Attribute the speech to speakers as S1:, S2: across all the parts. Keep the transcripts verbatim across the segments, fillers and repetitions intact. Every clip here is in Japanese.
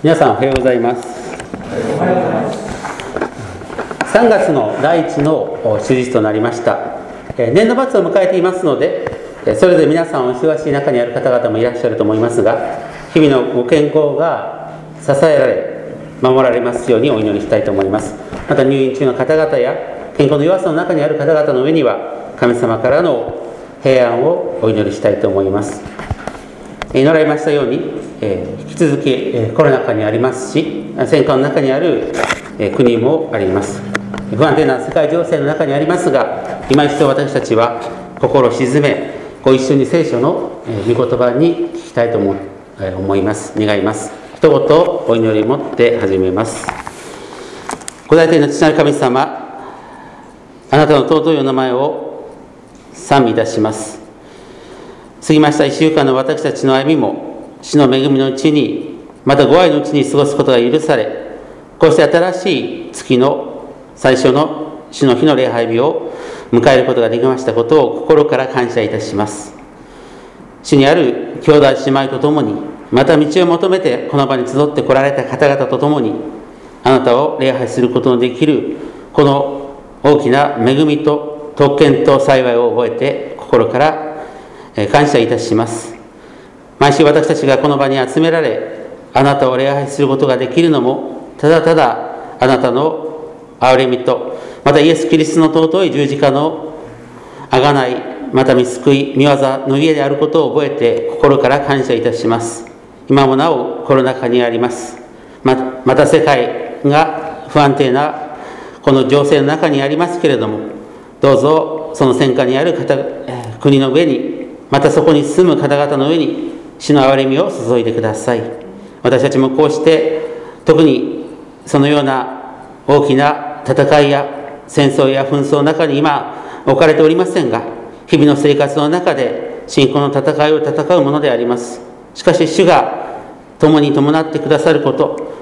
S1: 皆さんおはようございます。さんがつのだいいちの手術となりました。年度末を迎えていますので、それぞれ皆さんお忙しい中にある方々もいらっしゃると思いますが、日々のご健康が支えられ守られますようにお祈りしたいと思います。また入院中の方々や健康の弱さの中にある方々の上には神様からの平安をお祈りしたいと思います。祈られましたように、えー、引き続き、えー、コロナ禍にありますし、戦火の中にある、えー、国もあります。不安定な世界情勢の中にありますが、今一度私たちは心を静め、ご一緒に聖書の、えー、御言葉に聞きたいと思、えー、思います。願います。一言お祈りを持って始めます。ご大天の父なる神様、あなたの尊いお名前を賛美いたします。過ぎましたいっしゅうかんの私たちの歩みも、主の恵みのうちに、またご愛のうちに過ごすことが許され、こうして新しい月の最初の主の日の礼拝日を迎えることができましたことを心から感謝いたします。主にある兄弟姉妹と共に、また道を求めてこの場に集って来られた方々と共に、あなたを礼拝することのできるこの大きな恵みと特権と幸いを覚えて心から感謝いたします。毎週私たちがこの場に集められ、あなたを礼拝することができるのも、ただただあなたの憐れみと、またイエス・キリストの尊い十字架の贖い、また御救い、御業の家であることを覚えて心から感謝いたします。今もなおコロナ禍にあります。ままた世界が不安定なこの情勢の中にありますけれども、どうぞその戦火にある方国の上に、またそこに住む方々の上に主の憐れみを注いでください。私たちもこうして特にそのような大きな戦いや戦争や紛争の中に今置かれておりませんが、日々の生活の中で信仰の戦いを戦うものであります。しかし主が共に伴ってくださること、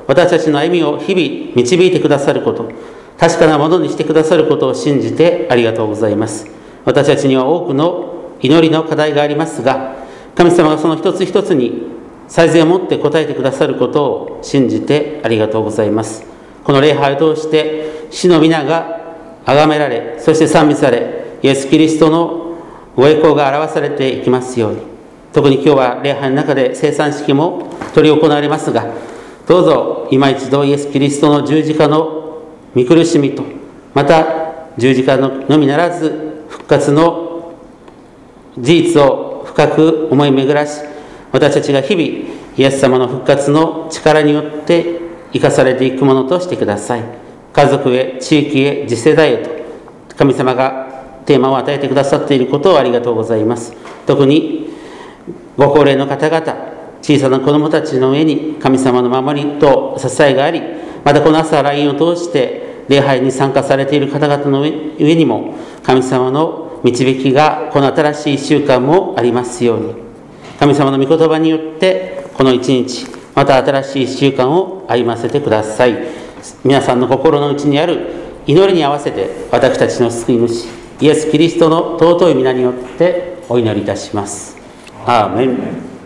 S1: 私たちの歩みを日々導いてくださること、確かなものにしてくださることを信じてありがとうございます。私たちには多くの祈りの課題がありますが、神様がその一つ一つに最善を持って答えてくださることを信じてありがとうございます。この礼拝を通して主の皆が崇められ、そして賛美され、イエス・キリストのご栄光が表されていきますように。特に今日は礼拝の中で聖餐式も執り行われますが、どうぞ今一度イエス・キリストの十字架の御苦しみと、また十字架ののみならず復活の事実を深く思い巡らし、私たちが日々イエス様の復活の力によって生かされていくものとしてください。家族へ、地域へ、次世代へと神様がテーマを与えてくださっていることをありがとうございます。特にご高齢の方々、小さな子どもたちの上に神様の守りと支えがあり、またこの朝 ライン を通して礼拝に参加されている方々の上にも神様の導きがこの新しいいっしゅうかんもありますように。神様の御言葉によってこの一日、また新しいいっしゅうかんを歩ませてください。皆さんの心の内にある祈りに合わせて、私たちの救い主イエス・キリストの尊い皆によってお祈りいたします。アーメン。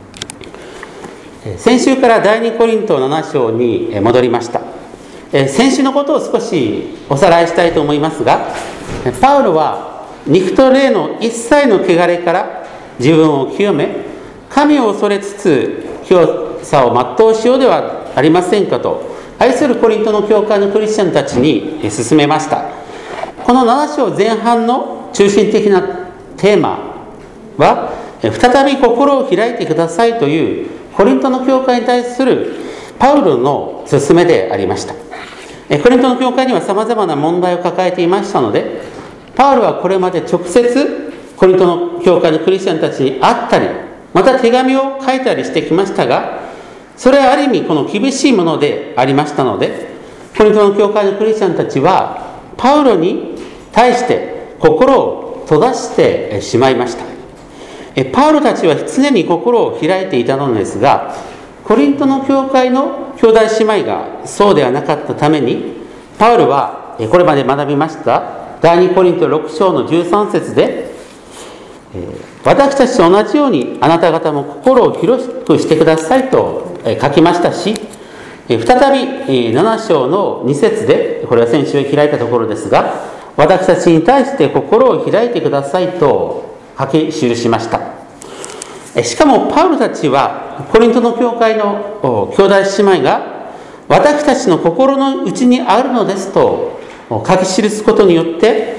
S1: 先週から第二コリントなな章に戻りました。先週のことを少しおさらいしたいと思いますが、パウロは肉と霊の一切の汚れから自分を清め、神を恐れつつ清さを全うしようではありませんかと、愛するコリントの教会のクリスチャンたちに勧めました。このなな章前半の中心的なテーマは、再び心を開いてくださいというコリントの教会に対するパウロの勧めでありました。コリントの教会にはさまざまな問題を抱えていましたので、パウロはこれまで直接コリントの教会のクリスチャンたちに会ったり、また手紙を書いたりしてきましたが、それはある意味この厳しいものでありましたので、コリントの教会のクリスチャンたちはパウロに対して心を閉ざしてしまいました。パウロたちは常に心を開いていたのですが、コリントの教会の兄弟姉妹がそうではなかったために、パウロはこれまで学びました第二コリントろく章のじゅうさん節で、私たちと同じようにあなた方も心を広くしてくださいと書きましたし、 再びなな章のに節で、これは先週開いたところですが、私たちに対して心を開いてくださいと書き記しました。しかもパウロたちはコリントの教会の兄弟姉妹が私たちの心の内にあるのですと書き記すことによって、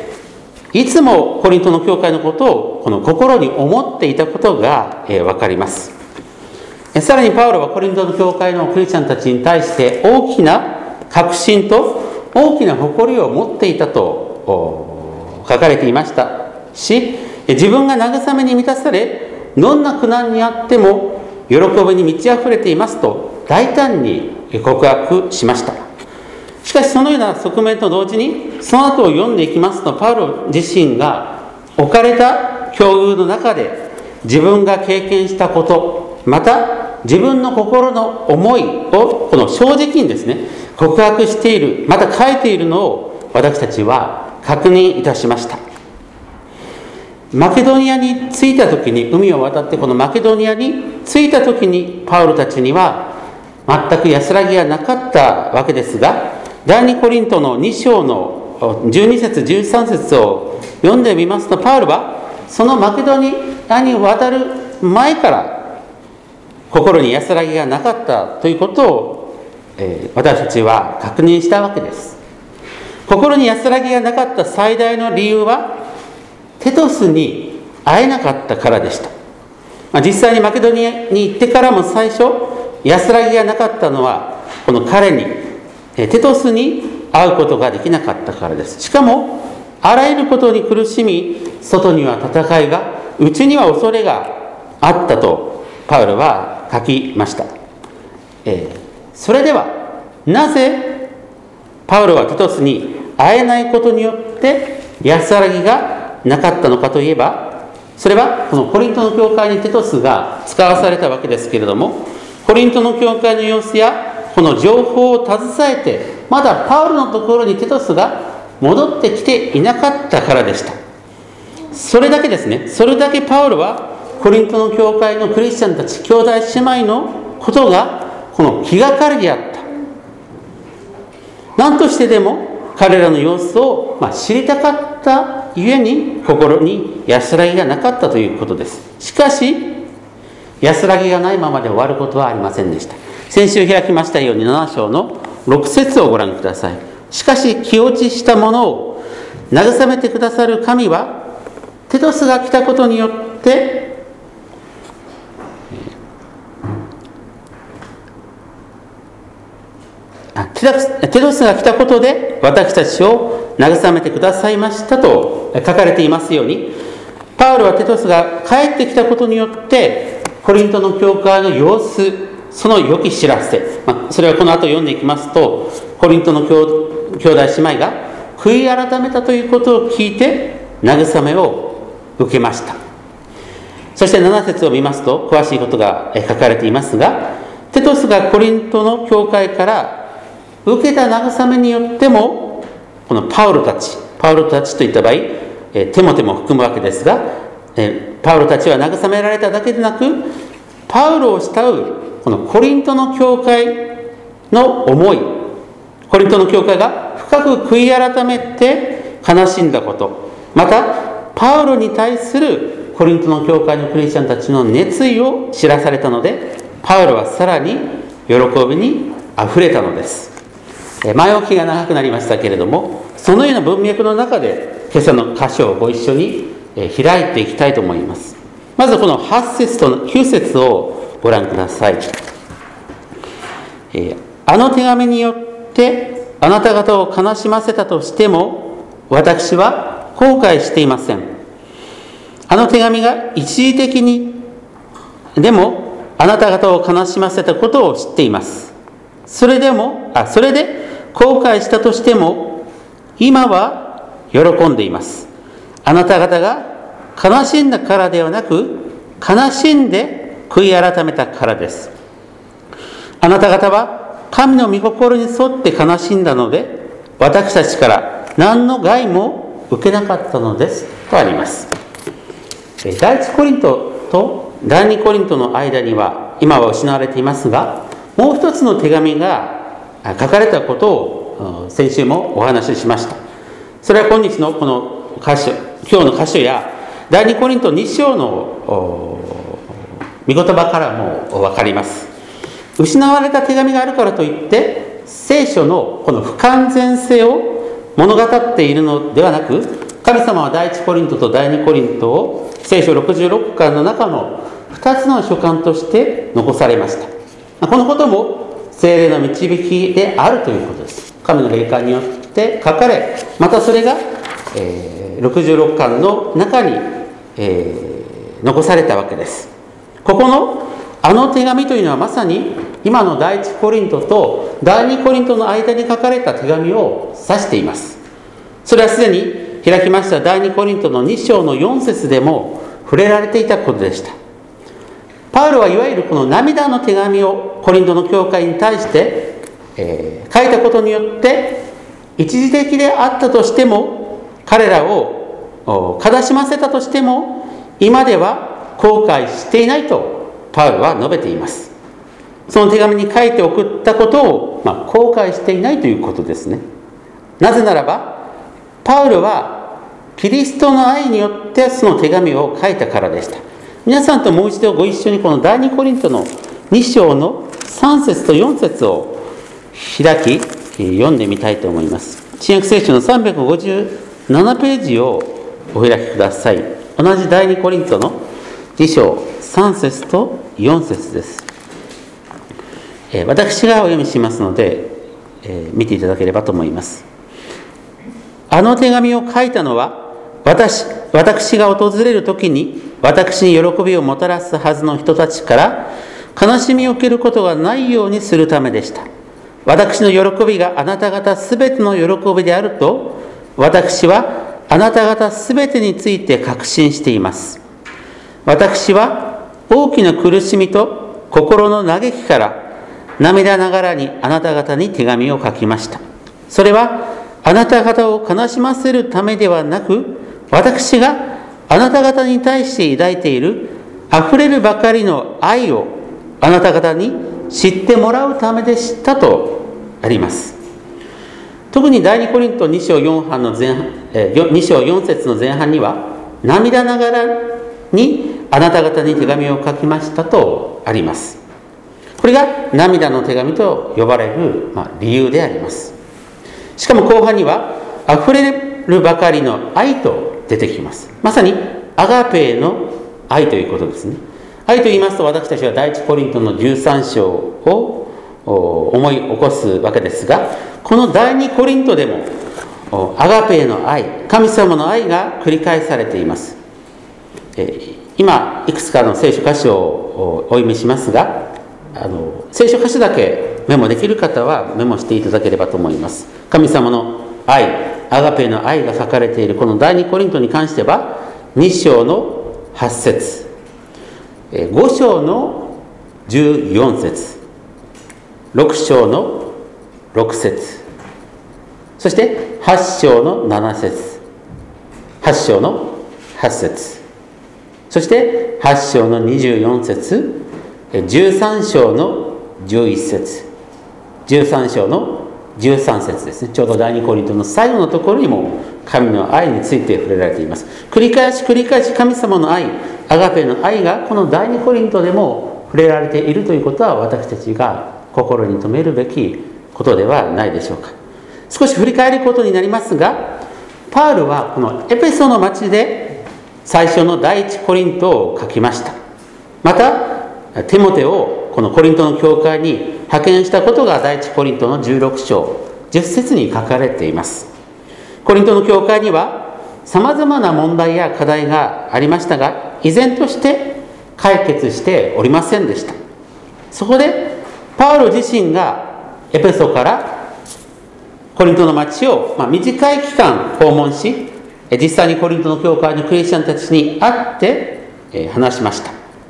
S1: いつもコリントの教会のことをこの心に思っていたことが分かります。さらにパウロはコリントの教会のクリスチャンたちに対して大きな確信と大きな誇りを持っていたと書かれていましたし、自分が慰めに満たされ、どんな苦難にあっても喜びに満ち溢れていますと大胆に告白しました。しかしそのような側面と同時に、その後を読んでいきますと、パウロ自身が置かれた境遇の中で自分が経験したこと、また自分の心の思いをこの正直にですね告白している、また書いているのを私たちは確認いたしました。マケドニアに着いた時に、海を渡ってこのマケドニアに着いた時にパウロたちには全く安らぎがなかったわけですが、第二コリントのに章のじゅうに節じゅうさん節を読んでみますと、パウロはそのマケドニアに渡る前から心に安らぎがなかったということを、えー、私たちは確認したわけです。心に安らぎがなかった最大の理由は、テトスに会えなかったからでした。まあ、実際にマケドニアに行ってからも最初安らぎがなかったのは、この彼にテトスに会うことができなかったからです。しかもあらゆることに苦しみ、外には戦いが、内には恐れがあったとパウロは書きました。えー、それではなぜパウロはテトスに会えないことによって安らぎがなかったのかといえば、それはこのコリントの教会にテトスが使わされたわけですけれども、コリントの教会の様子やこの情報を携えてまだパウロのところにテトスが戻ってきていなかったからでした。それだけですね。それだけパウロはコリントの教会のクリスチャンたち兄弟姉妹のことがこの気がかりであった。何としてでも彼らの様子を、まあ、知りたかったゆえに心に安らぎがなかったということです。しかし安らぎがないままで終わることはありませんでした。先週開きましたようになな章のろく節をご覧ください。しかし気落ちしたものを慰めてくださる神は、テトスが来たことによってテトスが来たことで私たちを慰めてくださいましたと書かれていますように、パウロはテトスが帰ってきたことによってコリントの教会の様子、その良き知らせ、まあ、それはこの後読んでいきますと、コリントの兄弟姉妹が悔い改めたということを聞いて慰めを受けました。そしてなな節を見ますと詳しいことが書かれていますが、テトスがコリントの教会から受けた慰めによっても、このパウロたちパウロたちといった場合、テモテも含むわけですが、パウロたちは慰められただけでなく、パウロを慕うこのコリントの教会の思い、コリントの教会が深く悔い改めて悲しんだこと、またパウロに対するコリントの教会のクリスチャンたちの熱意を知らされたので、パウロはさらに喜びにあふれたのです。前置きが長くなりましたけれども、そのような文脈の中で今朝の箇所をご一緒に開いていきたいと思います。まずこのはち節ときゅう節をご覧ください。あの手紙によってあなた方を悲しませたとしても、私は後悔していません。あの手紙が一時的にでもあなた方を悲しませたことを知っています。それでもあそれで後悔したとしても、今は喜んでいます。あなた方が悲しんだからではなく、悲しんで悔い改めたからです。あなた方は神の御心に沿って悲しんだので、私たちから何の害も受けなかったのですとあります。第一コリントと第二コリントの間には今は失われていますが、 もう一つの手紙が書かれたことを先週もお話ししました。それは今日のこの箇所、今日の箇所や第二コリントに章の御言葉からも分かります。失われた手紙があるからといって聖書のこの不完全性を物語っているのではなく、神様は第一コリントと第二コリントを聖書ろくじゅうろっかんの中のふたつの書簡として残されました。このことも聖霊の導きであるということです。神の霊感によって書かれ、またそれが、えー、ろくじゅうろっかんの中に、えー、残されたわけです。ここのあの手紙というのはまさに今の第一コリントと第二コリントの間に書かれた手紙を指しています。それはすでに開きました第二コリントのに章のよん節でも触れられていたことでした。パウロはいわゆるこの涙の手紙をコリントの教会に対して、えー、書いたことによって一時的であったとしても、彼らを悲しませたとしても今では後悔していないとパウロは述べています。その手紙に書いて送ったことを、まあ、後悔していないということですね。なぜならばパウロはキリストの愛によってその手紙を書いたからでした。皆さんともう一度ご一緒にこの第二コリントのに章のさん節とよん節を開き読んでみたいと思います。新約聖書のさんびゃくごじゅうななページをお開きください。同じ第二コリントのに章さん節とよん節です。えー、私がお読みしますので、えー、見ていただければと思います。あの手紙を書いたのは私、私が訪れる時に私に喜びをもたらすはずの人たちから悲しみを受けることがないようにするためでした。私の喜びがあなた方すべての喜びであると私はあなた方すべてについて確信しています。私は大きな苦しみと心の嘆きから涙ながらにあなた方に手紙を書きました。それはあなた方を悲しませるためではなく、私があなた方に対して抱いているあふれるばかりの愛をあなた方に知ってもらうためでしたとあります。特に第二コリントに章よん半の前半、えー、に章よん節の前半には涙ながらにあなた方に手紙を書きましたとあります。これが涙の手紙と呼ばれる、まあ、理由であります。しかも後半にはあふれるばかりの愛と出てきます。まさにアガペーの愛ということですね。愛と言いますと、私たちは第一コリントのじゅうさん章を思い起こすわけですが、この第二コリントでもアガペーの愛、神様の愛が繰り返されています。今いくつかの聖書箇所をお読みしますが、あの聖書箇所だけメモできる方はメモしていただければと思います。神様の愛、アガペーの愛が書かれているこの第二コリントに関してはに章のはち節、ご章のじゅうよん節、ろく章のろく節、そしてはち章のなな節、はち章のはち節、そしてはち章のにじゅうよん節、じゅうさん章のじゅういち節、じゅうさん章のじゅうさん節ですね。ちょうど第二コリントの最後のところにも神の愛について触れられています。繰り返し繰り返し神様の愛、アガペの愛がこの第二コリントでも触れられているということは、私たちが心に留めるべきことではないでしょうか。少し振り返ることになりますが、パウロはこのエペソの町で最初の第一コリントを書きました。またテモテをこのコリントの教会に派遣したことが第一コリントのじゅうろく章じゅっ節に書かれています。コリントの教会にはさまざまな問題や課題がありましたが、依然として解決しておりませんでした。そこでパウロ自身がエペソからコリントの町を、まあ、短い期間訪問し、実際にコリントの教会のクリスチャンたちに会って、えー、話しました。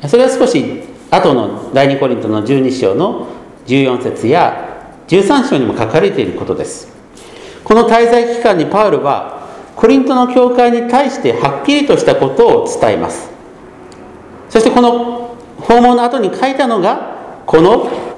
S1: それは少し後の第二コリントのじゅうに章のじゅうよん節やじゅうさん章にも書かれていることです。この滞在期間にパウロはコリントの教会に対してはっきりとしたことを伝えます。そしてこの訪問の後に書いたのがこの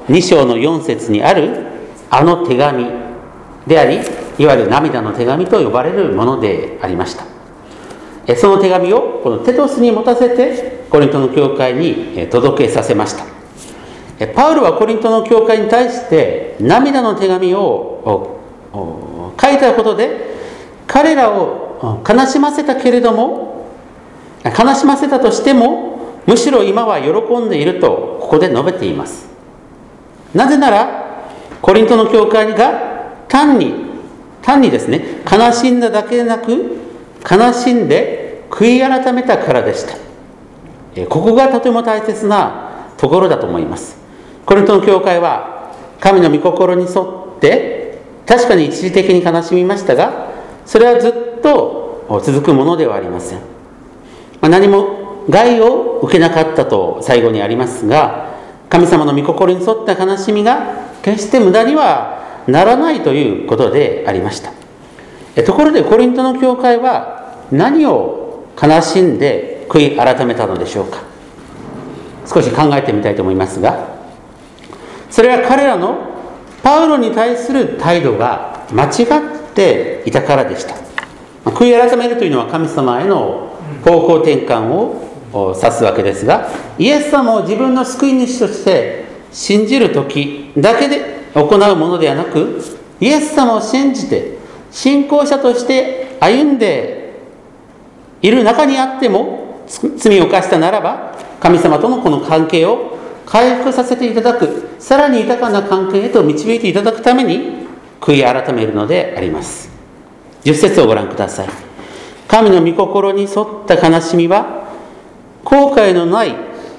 S1: に章のよん節にあるあの手紙であり、いわゆる涙の手紙と呼ばれるものでありました。その手紙をこのテトスに持たせてコリントの教会に届けさせました。パウロはコリントの教会に対して涙の手紙を書いたことで、彼らを悲しませたけれども、悲しませたとしても、むしろ今は喜んでいるとここで述べています。なぜならコリントの教会が単に単にですね、悲しんだだけでなく、悲しんで悔い改めたからでした。ここがとても大切なところだと思います。コリントの教会は神の御心に沿って確かに一時的に悲しみましたが、それはずっと続くものではありません。何も害を受けなかったと最後にありますが、神様の御心に沿った悲しみが決して無駄にはならないということでありました。ところでコリントの教会は何を悲しんで悔い改めたのでしょうか。少し考えてみたいと思いますが、それは彼らのパウロに対する態度が間違っていたからでした。悔い改めるというのは神様への方向転換を指すわけですが、イエス様を自分の救い主として信じるときだけで行うものではなく、イエス様を信じて信仰者として歩んでいる中にあっても、罪を犯したならば神様とのこの関係を回復させていただく、さらに豊かな関係へと導いていただくために悔い改めるのであります。じゅっ節をご覧ください。神の御心に沿った悲しみは後悔のない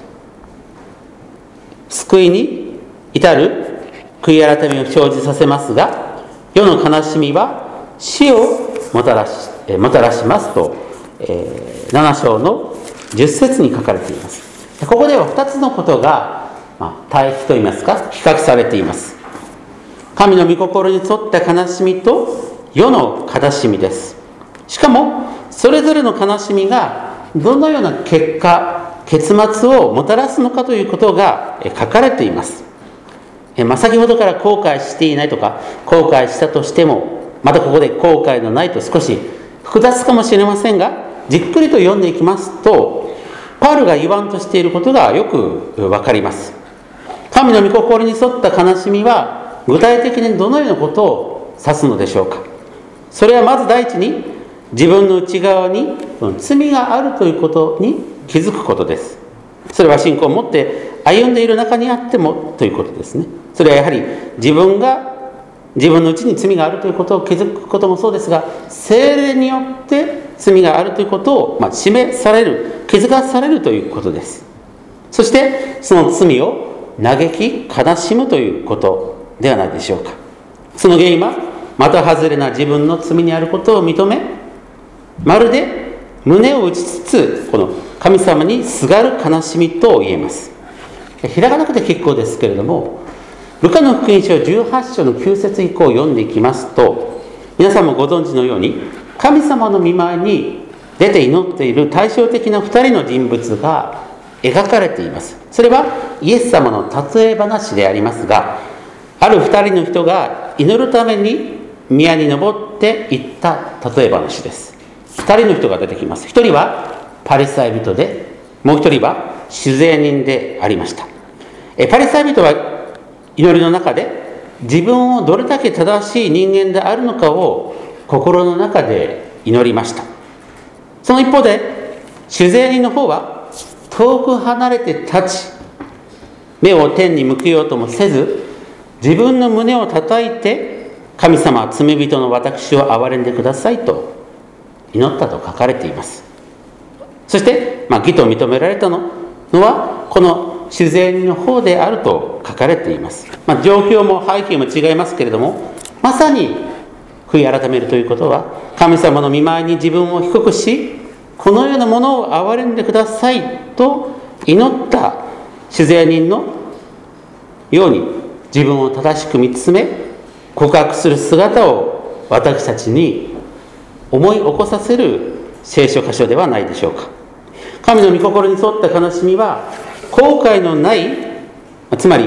S1: 救いに至る悔い改めを生じさせますが、世の悲しみは死をもたらし、えもたらしますと、えー、なな章のじゅっ節に書かれています。ここではふたつのことが、まあ、対比といいますか比較されています。神の御心に沿った悲しみと世の悲しみです。しかもそれぞれの悲しみがどのような結果結末をもたらすのかということが書かれています。え、まあ、先ほどから後悔していないとか後悔したとしても、またここで後悔のないと少し複雑かもしれませんが、じっくりと読んでいきますと、パウロが言わんとしていることがよくわかります。神の御心に沿った悲しみは具体的にどのようなことを指すのでしょうか。それはまず第一に、自分の内側に罪があるということに気づくことです。それは信仰を持って歩んでいる中にあってもということですね。それはやはり自分が自分のうちに罪があるということを気づくこともそうですが、聖霊によって罪があるということを、まあ、示される、気づかされるということです。そしてその罪を嘆き悲しむということではないでしょうか。その原因は的外れな自分の罪にあることを認め、まるで胸を打ちつつこの神様にすがる悲しみと言えます。開かなくて結構ですけれども、ルカの福音書じゅうはち章のきゅう節以降を読んでいきますと、皆さんもご存知のように神様の御前に出て祈っている対照的なふたりの人物が描かれています。それはイエス様の例え話でありますが、あるふたりの人が祈るために宮に登って行った例え話です。ふたりの人が出てきます。ひとりはパリサイ人で、もうひとりは酒税人でありました。えパリサイ人は祈りの中で自分をどれだけ正しい人間であるのかを心の中で祈りました。その一方で酒税人の方は遠く離れて立ち、目を天に向けようともせず、自分の胸を叩いて、神様は罪人の私を憐れんでくださいと祈ったと書かれています。そして、まあ、義と認められたのはこの酒税人の方であると書かれています。まあ、状況も背景も違いますけれども、まさに悔い改めるということは、神様の御前に自分を低くし、このようなものを憐れんでくださいと祈った酒税人のように、自分を正しく見つめ告白する姿を私たちに思い起こさせる聖書箇所ではないでしょうか。神の御心に沿った悲しみは後悔のない、つまり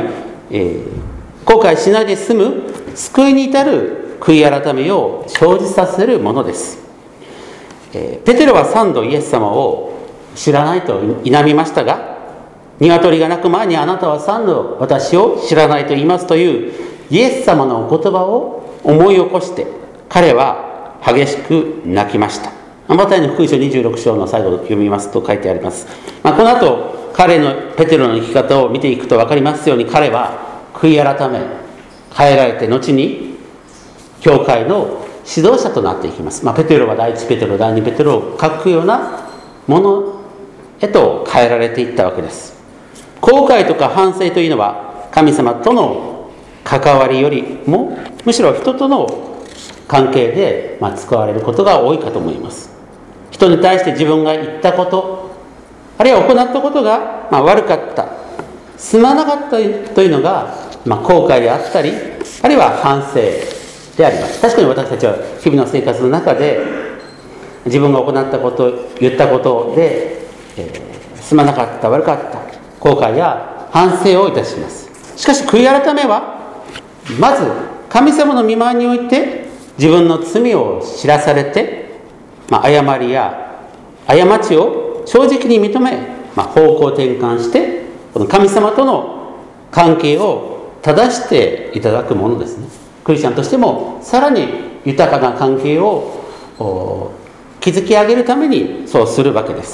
S1: えー、後悔しないで済む救いに至る悔い改めを生じさせるものです。えー、ペテロはさんどイエス様を知らないと否みましたが、鶏が鳴く前にあなたはさんど私を知らないと言いますというイエス様のお言葉を思い起こして、彼は激しく泣きました。マタイの福音書にじゅうろく章の最後を読みますと書いてあります。まあ、この後彼のペテロの生き方を見ていくと分かりますように、彼は悔い改め変えられて、後に教会の指導者となっていきます。まあ、ペテロは第一ペテロ、第二ペテロを書くようなものへと変えられていったわけです。後悔とか反省というのは神様との関わりよりもむしろ人との関係で、まあ、使われることが多いかと思います。人に対して自分が言ったこと、あるいは行ったことが、まあ、悪かった、すまなかったというのが、まあ、後悔であったり、あるいは反省であります。確かに私たちは日々の生活の中で自分が行ったこと、言ったことで、えー、すまなかった、悪かった、後悔や反省をいたします。しかし悔い改めはまず神様の御前において自分の罪を知らされて、まあ、誤りや過ちを正直に認め、まあ、方向転換してこの神様との関係を正していただくものですね。クリスチャンとしてもさらに豊かな関係を築き上げるためにそうするわけです。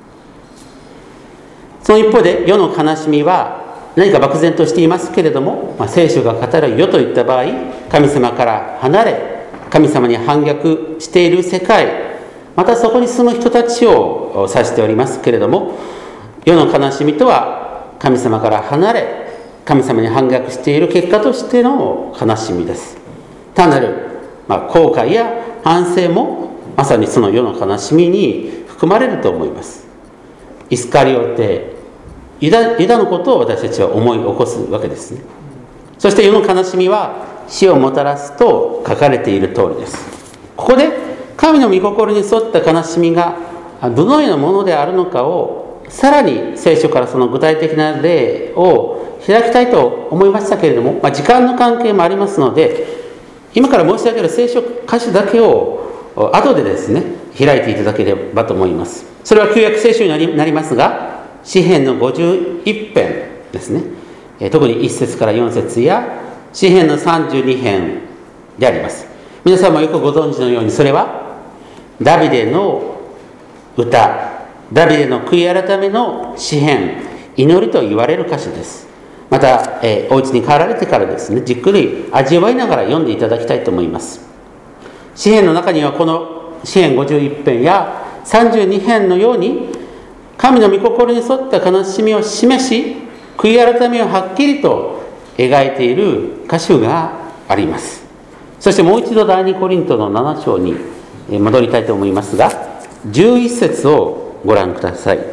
S1: その一方で世の悲しみは何か漠然としていますけれども、まあ、聖書が語る世といった場合、神様から離れ神様に反逆している世界、またそこに住む人たちを指しておりますけれども、世の悲しみとは神様から離れ神様に反逆している結果としての悲しみです。単なる、まあ、後悔や反省もまさにその世の悲しみに含まれると思います。イスカリオテ、ユダ、ユダのことを私たちは思い起こすわけですね。そして世の悲しみは死をもたらすと書かれている通りです。ここで神の御心に沿った悲しみがどのようなものであるのかをさらに聖書からその具体的な例を開きたいと思いましたけれども、まあ、時間の関係もありますので、今から申し上げる聖書箇所だけを後でですね開いていただければと思います。それは旧約聖書になり、なりますが、詩編のごじゅういち編ですね。特にいっ節からよん節や詩編のさんじゅうに編であります。皆さんもよくご存知のように、それはダビデの歌、ダビデの悔い改めの詩編、祈りと言われる歌詞です。また、えー、お家に帰られてからですね、じっくり味わいながら読んでいただきたいと思います。詩編の中にはこの詩編ごじゅういち編やさんじゅうに編のように神の御心に沿った悲しみを示し、悔い改めをはっきりと描いている箇所があります。そしてもう一度第二コリントのなな章に戻りたいと思いますが、じゅういち節をご覧ください。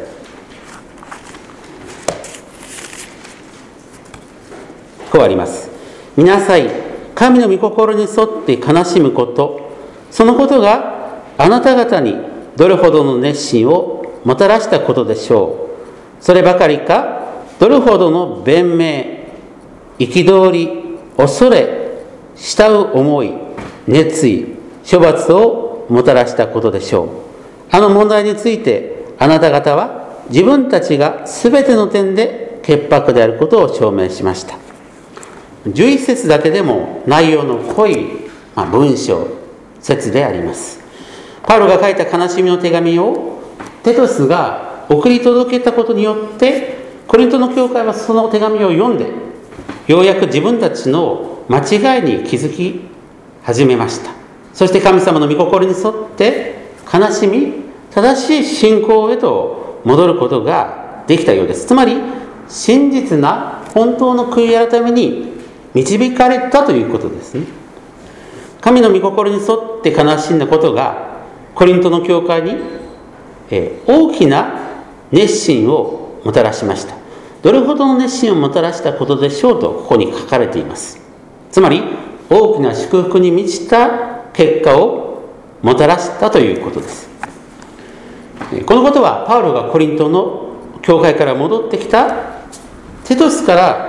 S1: こうあります。見なさい、神の御心に沿って悲しむこと、そのことがあなた方にどれほどの熱心をもたらしたことでしょう。そればかりか、どれほどの弁明、憤り、恐れ、慕う思い、熱意、処罰をもたらしたことでしょう。あの問題についてあなた方は自分たちが全ての点で潔白であることを証明しました。じゅういち節だけでも内容の濃い文章、節であります。パウロが書いた悲しみの手紙をテトスが送り届けたことによって、コリントの教会はその手紙を読んで、ようやく自分たちの間違いに気づき始めました。そして神様の御心に沿って悲しみ、正しい信仰へと戻ることができたようです。つまり真実な本当の悔い改めに導かれたということですね。神の御心に沿って悲しんだことがコリントの教会に大きな熱心をもたらしました。どれほどの熱心をもたらしたことでしょうとここに書かれています。つまり大きな祝福に満ちた結果をもたらしたということです。このことはパウロがコリントの教会から戻ってきたテトスから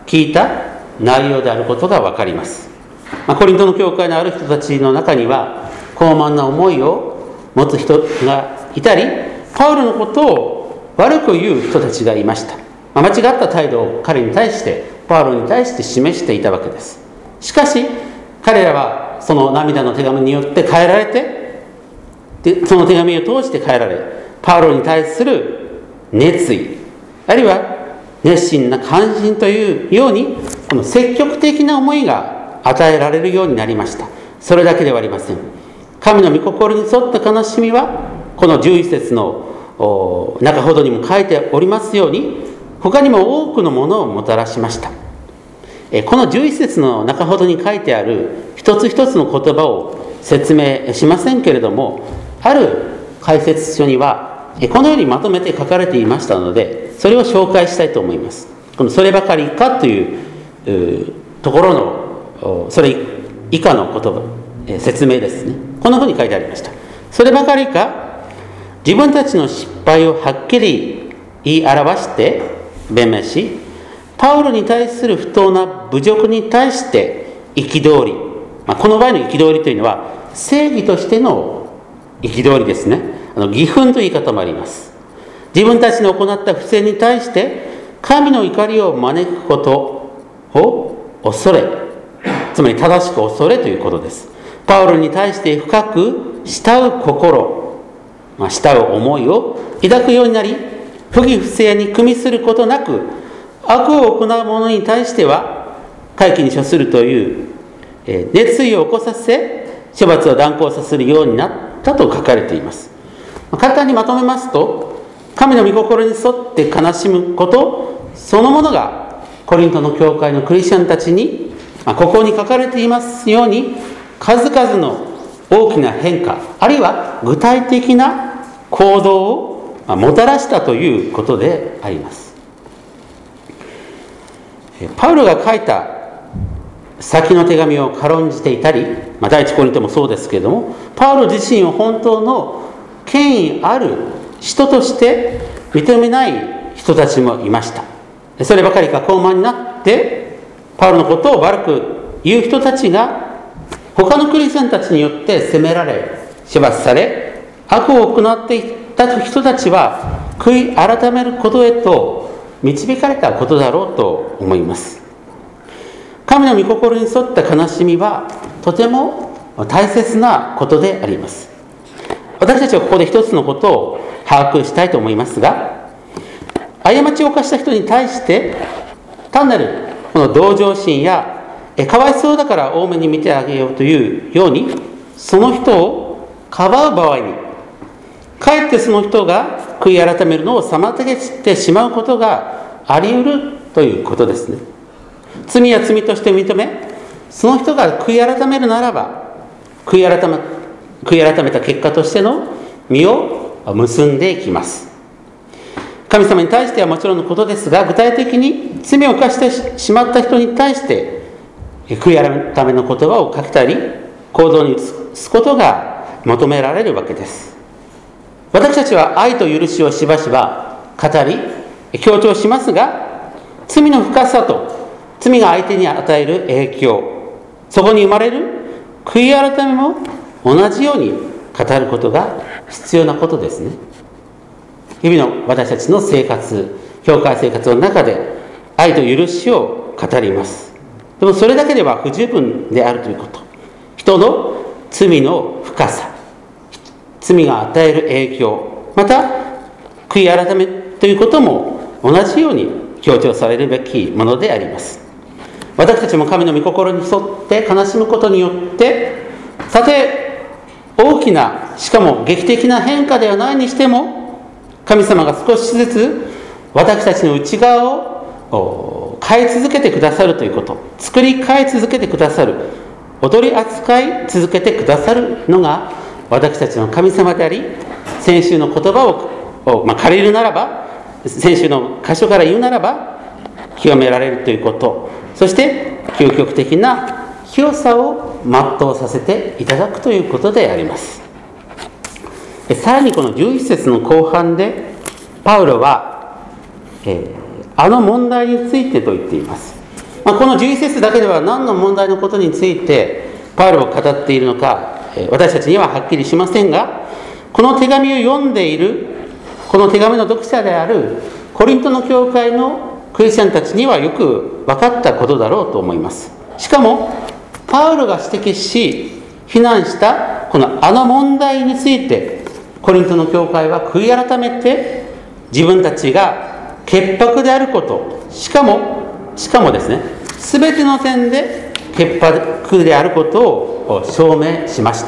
S1: 聞いた内容であることが分かります。まあ、コリントの教会のある人たちの中には傲慢な思いを持つ人がいたり、パウロのことを悪く言う人たちがいました。まあ、間違った態度を彼に対して、パウロに対して示していたわけです。しかし彼らはその涙の手紙によって変えられて、でその手紙を通して変えられ、パウロに対する熱意、あるいは熱心な関心というように、この積極的な思いが与えられるようになりました。それだけではありません。神の御心に沿った悲しみは、このじゅういち節の中ほどにも書いておりますように、他にも多くのものをもたらしました。このじゅういち節の中ほどに書いてある一つ一つの言葉を説明しませんけれども、ある解説書にはこのようにまとめて書かれていましたので、それを紹介したいと思います。このそればかりかというところのそれ以下の言葉、説明ですね。こんなふうに書いてありました。そればかりか、自分たちの失敗をはっきり言い表して弁明し、パウロに対する不当な侮辱に対して憤り、まあ、この場合の憤りというのは正義としての憤りですね。あの義憤という言い方もあります。自分たちの行った不正に対して神の怒りを招くことを恐れ、つまり正しく恐れということです。パウロに対して深く慕う心、まあ、慕う思いを抱くようになり、不義不正に組みすることなく、悪を行う者に対しては戒期に処するという熱意を起こさせ、処罰を断行させるようになったと書かれています。簡単にまとめますと、神の御心に沿って悲しむことそのものがコリントの教会のクリスチャンたちに、ここに書かれていますように、数々の大きな変化、あるいは具体的な行動をもたらしたということであります。パウロが書いた先の手紙を軽んじていたり、まあ、第一コリントもそうですけれども、パウロ自身を本当の権威ある人として認めない人たちもいました。そればかりか、傲慢になってパウロのことを悪く言う人たちが他のクリスチャンたちによって責められ、処罰され、悪を行っていた人たちは悔い改めることへと導かれたことだろうと思います。神の御心に沿った悲しみはとても大切なことであります。私たちはここで一つのことを把握したいと思いますが、過ちを犯した人に対して単なるこの同情心やかわいそうだから多めに見てあげようというように、その人をかばう場合にかえってその人が悔い改めるのを妨げてしまうことがあり得るということですね。罪は罪として認め、その人が悔い改めるならば、悔い改め、悔い改めた結果としての実を結んでいきます。神様に対してはもちろんのことですが、具体的に罪を犯してしまった人に対して悔い改めの言葉をかけたり行動に移すことが求められるわけです。私たちは愛と許しをしばしば語り強調しますが、罪の深さと罪が相手に与える影響、そこに生まれる悔い改めも同じように語ることが必要なことですね。日々の私たちの生活、教会生活の中で愛と許しを語ります。でもそれだけでは不十分であるということ、人の罪の深さ、罪が与える影響、また悔い改めということも同じように強調されるべきものであります。私たちも神の御心に沿って悲しむことによって、たとえ大きな、しかも劇的な変化ではないにしても、神様が少しずつ私たちの内側を変え続けてくださるということ、作り変え続けてくださる、踊り扱い続けてくださるのが私たちの神様であり、先週の言葉を、まあ、借りるならば、先週の箇所から言うならば、清められるということ、そして究極的な清さを全うさせていただくということであります。さらにこのじゅういち節の後半でパウロは、えー、あの問題についてと言っています。 まあ、このじゅういち節だけでは何の問題のことについてパウロを語っているのか、私たちにははっきりしませんが、この手紙を読んでいる、この手紙の読者であるコリントの教会のクリスチャンたちにはよく分かったことだろうと思います。しかもパウロが指摘し非難したこのあの問題について、コリントの教会は悔い改めて自分たちが潔白であること、しかもしかもですね、全ての点で潔白であることを証明しました。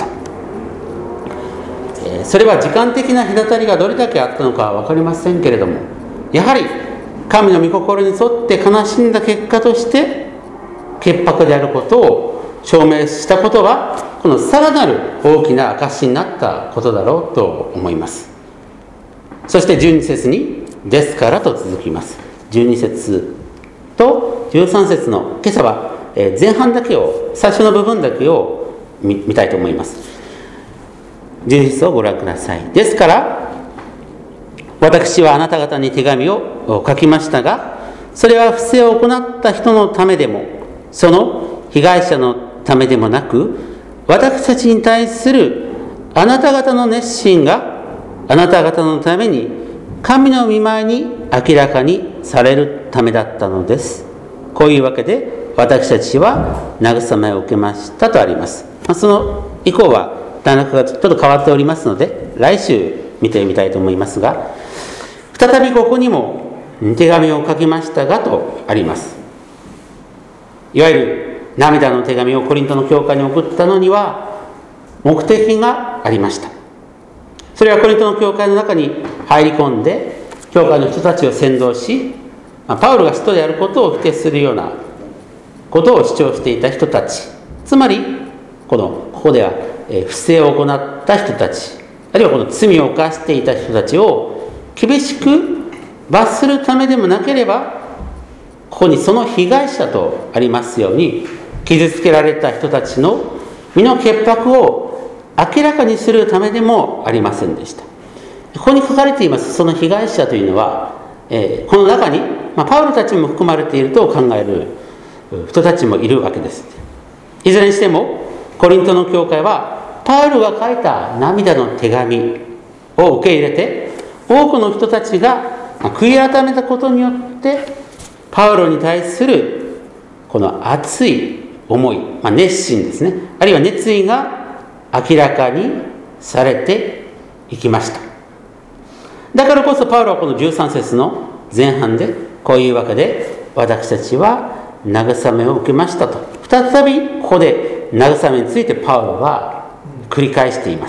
S1: それは時間的な隔たりがどれだけあったのかは分かりませんけれども、やはり神の御心に沿って悲しんだ結果として潔白であることを証明したことは、このさらなる大きな証になったことだろうと思います。そしてじゅうに節にですからと続きます。じゅうに節とじゅうさん節の、今朝は前半だけを、最初の部分だけを 見, 見たいと思います。じゅうに節をご覧ください。ですから私はあなた方に手紙を書きましたが、それは不正を行った人のためでもその被害者のためでもなく、私たちに対するあなた方の熱心があなた方のために神の御前に明らかにされるためだったのです。こういうわけで私たちは慰めを受けましたとあります。その以降は段落がちょっと変わっておりますので、来週見てみたいと思いますが、再びここにも手紙を書きましたがとあります。いわゆる涙の手紙をコリントの教会に送ったのには目的がありました。それはコリントの教会の中に入り込んで教会の人たちを扇動し、パウロが使徒であることを否定するようなことを主張していた人たち、つまりこのここでは不正を行った人たち、あるいはこの罪を犯していた人たちを厳しく罰するためでもなければ、ここにその被害者とありますように、傷つけられた人たちの身の潔白を明らかにするためでもありませんでした。ここに書かれていますその被害者というのは、えー、この中に、まあ、パウロたちも含まれていると考える人たちもいるわけです。いずれにしてもコリントの教会はパウロが書いた涙の手紙を受け入れて、多くの人たちが悔い改めたことによってパウロに対するこの熱い思い、まあ、熱心ですね、あるいは熱意が明らかにされていきました。だからこそパウロはこのじゅうさん節の前半でこういうわけで私たちは慰めを受けましたと、再びここで慰めについてパウロは繰り返しています。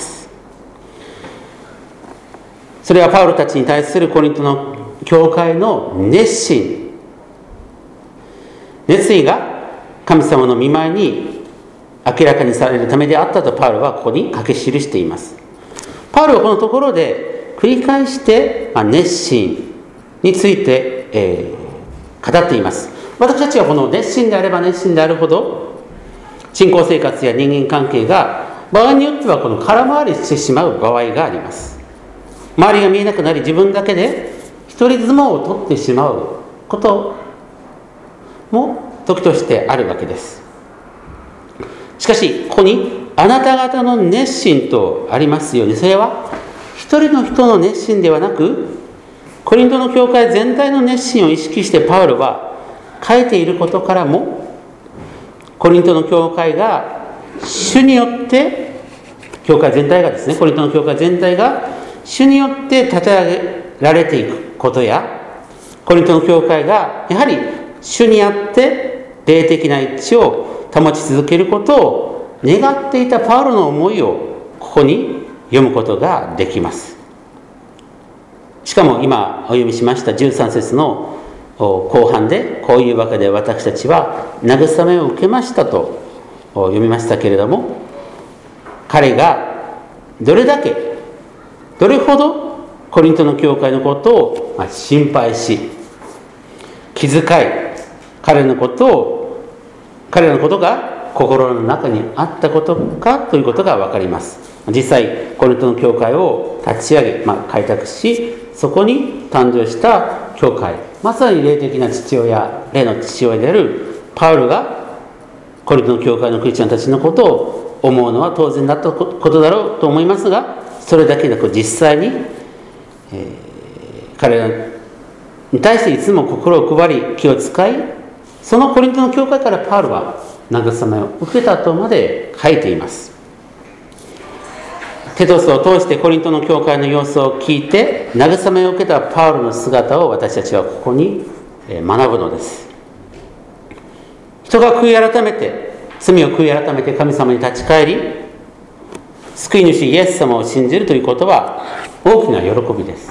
S1: それはパウロたちに対するコリントの教会の熱心、熱意が神様の御前に明らかにされるためであったとパウロはここに書き記しています。パウロはこのところで繰り返して熱心について、えー、語っています。私たちはこの熱心であれば熱心であるほど、信仰生活や人間関係が場合によってはこの空回りしてしまう場合があります。周りが見えなくなり、自分だけで一人相撲を取ってしまうことも時としてあるわけです。しかしここにあなた方の熱心とありますように、それは一人の人の熱心ではなく、コリントの教会全体の熱心を意識してパウロは書いていることからも、コリントの教会が主によって、教会全体がですね、コリントの教会全体が主によって立て上げられていくことや、コリントの教会がやはり主にあって霊的な一致を保ち続けることを願っていたパウロの思いをここに読むことができます。しかも今お読みしましたじゅうさん節の後半で、こういうわけで私たちは慰めを受けましたと読みましたけれども、彼がどれだけどれほどコリントの教会のことを心配し気遣い、彼のことを彼らのことが心の中にあったことかということが分かります。実際コリントの教会を立ち上げ、まあ、開拓し、そこに誕生した教会、まさに霊的な父親、霊の父親であるパウロがコリントの教会のクリスチャンたちのことを思うのは当然だったことだろうと思いますが、それだけでなく実際に、えー、彼らに対していつも心を配り気を使い、そのコリントの教会からパウロは慰めを受けたとまで書いています。テトスを通してコリントの教会の様子を聞いて慰めを受けたパウロの姿を私たちはここに学ぶのです。人が悔い改めて、罪を悔い改めて神様に立ち返り、救い主イエス様を信じるということは大きな喜びです。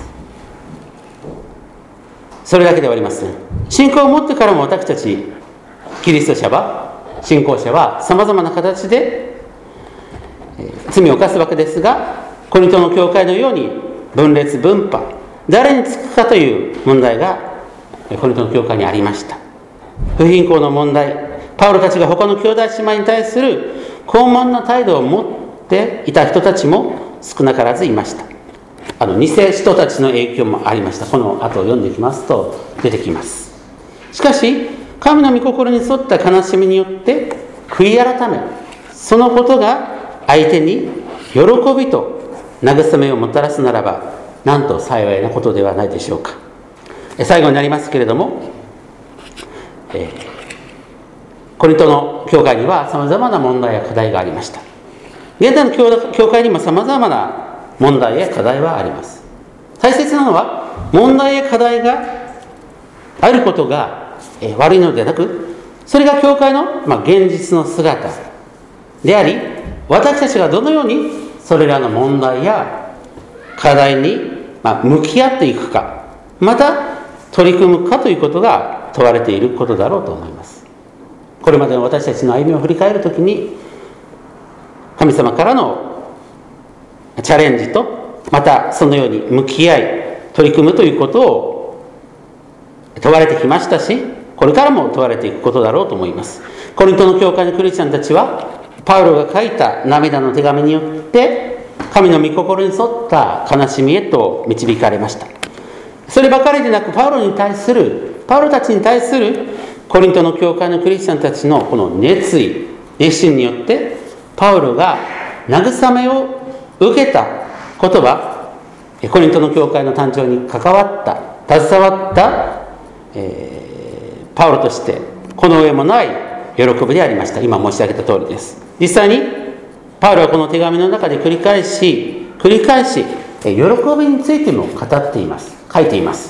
S1: それだけではありません。信仰を持ってからも私たちキリスト者は、信仰者はさまざまな形で罪を犯すわけですが、コリントの教会のように分裂分派、誰につくかという問題がコリントの教会にありました。不貧困の問題、パウロたちが他の兄弟姉妹に対する傲慢な態度を持っていた人たちも少なからずいました。あの偽人たちの影響もありました。この後を読んでいきますと出てきます。しかし神の御心に沿った悲しみによって悔い改め、そのことが相手に喜びと慰めをもたらすならば、なんと幸いなことではないでしょうか。最後になりますけれども、えー、コリントの教会にはさまざまな問題や課題がありました。現代の教会にもさまざまな問題や課題はあります。大切なのは問題や課題があることが悪いのではなく、それが教会の、まあ、現実の姿であり、私たちがどのようにそれらの問題や課題に、まあ、向き合っていくか、また取り組むかということが問われていることだろうと思います。これまでの私たちの歩みを振り返るときに、神様からのチャレンジと、またそのように向き合い取り組むということを問われてきましたし、これからも問われていくことだろうと思います。コリントの教会のクリスチャンたちはパウロが書いた涙の手紙によって神の御心に沿った悲しみへと導かれました。そればかりでなく、パウロに対するパウロたちに対するコリントの教会のクリスチャンたちのこの熱意熱心によって、パウロが慰めを受けたことはコリントの教会の誕生に関わった携わった、えー、パウロとしてこの上もない喜びでありました。今申し上げた通りです。実際にパウロはこの手紙の中で繰り返し繰り返し喜びについても語っています書いています。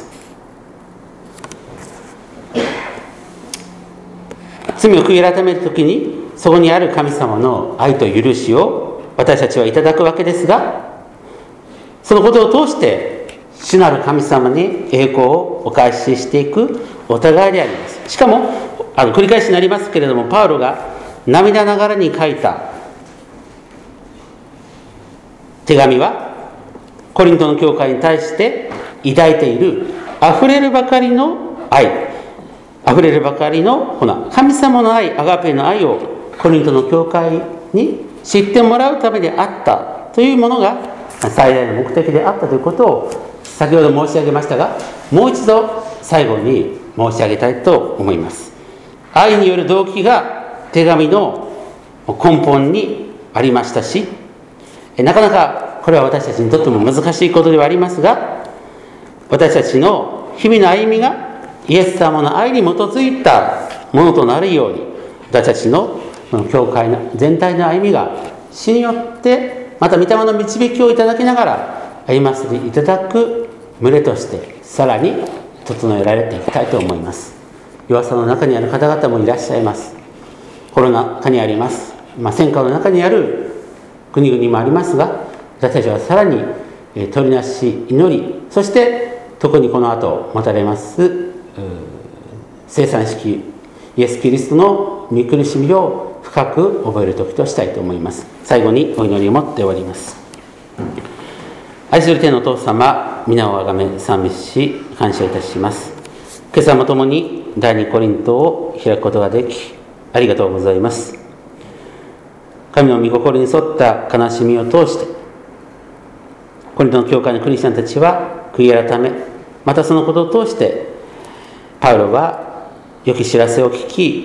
S1: 罪を悔い改めるときに、そこにある神様の愛と許しを私たちはいただくわけですが、そのことを通して主なる神様に栄光をお返ししていくお互いであります。しかもあの繰り返しになりますけれども、パウロが涙ながらに書いた手紙はコリントの教会に対して抱いているあふれるばかりの愛、あふれるばかりのこの神様の愛、アガペの愛をコリントの教会に知ってもらうためであったというものが最大の目的であったということを先ほど申し上げましたが、もう一度最後に申し上げたいと思います。愛による動機が手紙の根本にありましたし、なかなかこれは私たちにとっても難しいことではありますが、私たちの日々の歩みがイエス様の愛に基づいたものとなるように、私たちの教会の全体の歩みが主によってまた御霊の導きをいただきながら歩ませていただく群れとしてさらに整えられていきたいと思います。弱さの中にある方々もいらっしゃいます。コロナ禍にあります、まあ、戦火の中にある国々もありますが、私たちはさらに取りなし祈り、そして特にこの後持たれます生産式イエス・キリストの御苦しみを深く覚える時としたいと思います。最後にお祈りを持って終わります。愛する天のお父様、皆をあがめ賛美し感謝いたします。今朝も共に第二コリントを開くことができありがとうございます。神の御心に沿った悲しみを通してコリントの教会のクリスチャンたちは悔い改め、またそのことを通してパウロは良き知らせを聞き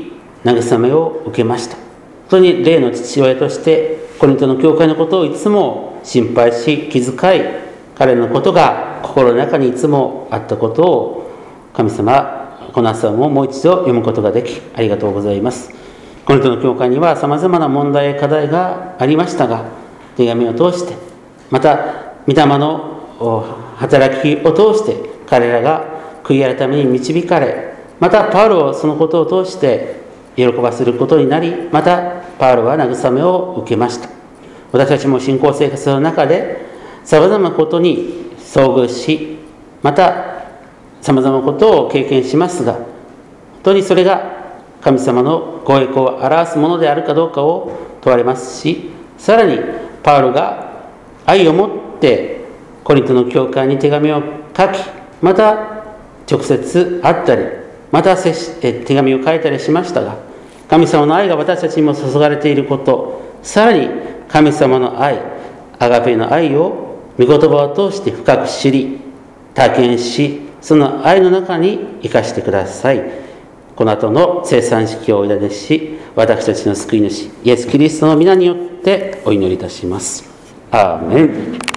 S1: 慰めを受けました。本当に霊の父親としてコリントの教会のことをいつも心配し気遣い、彼のことが心の中にいつもあったことを神様、この朝ももう一度読むことができありがとうございます。コリントの教会にはさまざまな問題や課題がありましたが、手紙を通してまた御霊の働きを通して彼らが悔い改めに導かれ、またパウロをそのことを通して喜ばせることになり、またパウロは慰めを受けました。私たちも信仰生活の中でさまざまなことに遭遇し、またさまざまなことを経験しますが、本当にそれが神様のご栄光を表すものであるかどうかを問われますし、さらにパウロが愛を持ってコリントの教会に手紙を書き、また直接会ったり、また手紙を書いたりしましたが、神様の愛が私たちにも注がれていること、さらに神様の愛、アガペの愛を御言葉を通して深く知り体験し、その愛の中に生かしてください。この後の生産式をお祈りし、私たちの救い主イエス・キリストの皆によってお祈りいたします。アーメン。